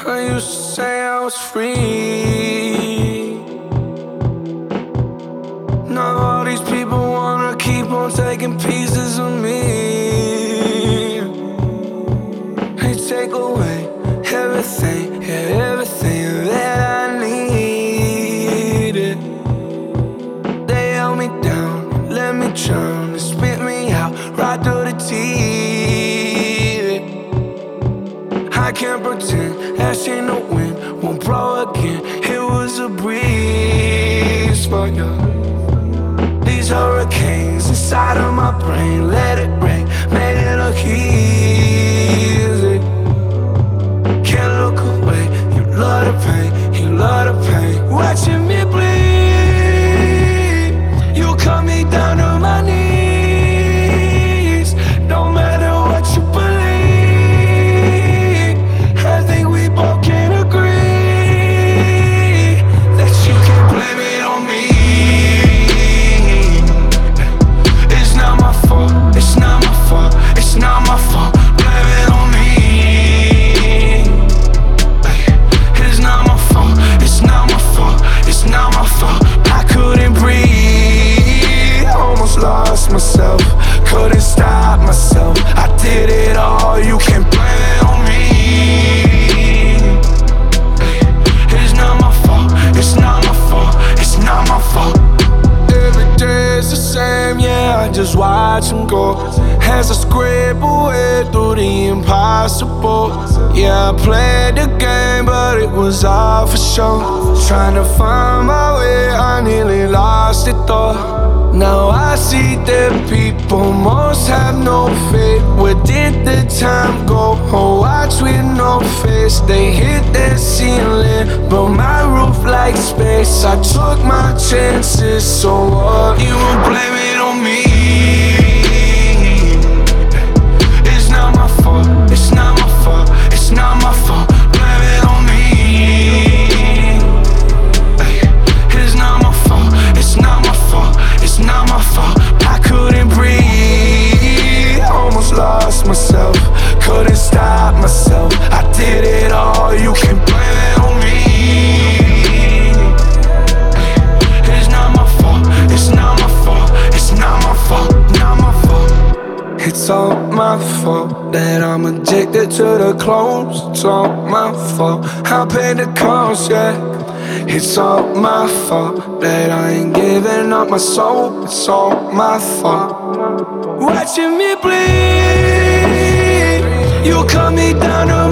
I used to say I was free. Now all these people wanna keep on taking pieces of me. They take away everything, yeah, everything that I needed. They held me down, let me drown, they spit me out right through the teeth. I can't pretend that shit no wind won't blow again. It was a breeze for you. These hurricanes inside of my brain, let it rain, made it look easy. Can't look away, you love the pain, you love the pain. Watching me bleed, you cut me down to my knees. No matter what you believe, I think we both can agree that you can't blame it on me. It's not my fault, it's not my fault, it's not my fault. Blame it on me. It's not my fault, it's not my fault, it's not my fault. I couldn't breathe, almost lost myself, couldn't stop myself. I did it all, you can't blame it on me. It's not my fault, it's not my fault, it's not my fault. Every day is the same, yeah, I just watch him go as I scrape away through the impossible. Yeah, I played the game, but it was all for show. Trying to find my way, I nearly lost it though. Now I see that people most have no faith. Where did the time go? Oh, watch with no face. They hit that ceiling, but my roof like space. I took my chances, so what? You won't blame it on me. It's not my fault, it's not my fault, it's not my fault. Blame it on me. It's not my fault, it's not my fault, it's not my fault. I couldn't breathe, almost lost myself, couldn't stop myself. I did it all, you can blame it on me. It's not my fault, it's not my fault, it's not my fault, not my fault. It's all my fault that I'm addicted to the clones. It's all my fault, I paid the cost, yeah. It's all my fault that I ain't giving up my soul. It's all my fault. Watching me bleed, you cut me down to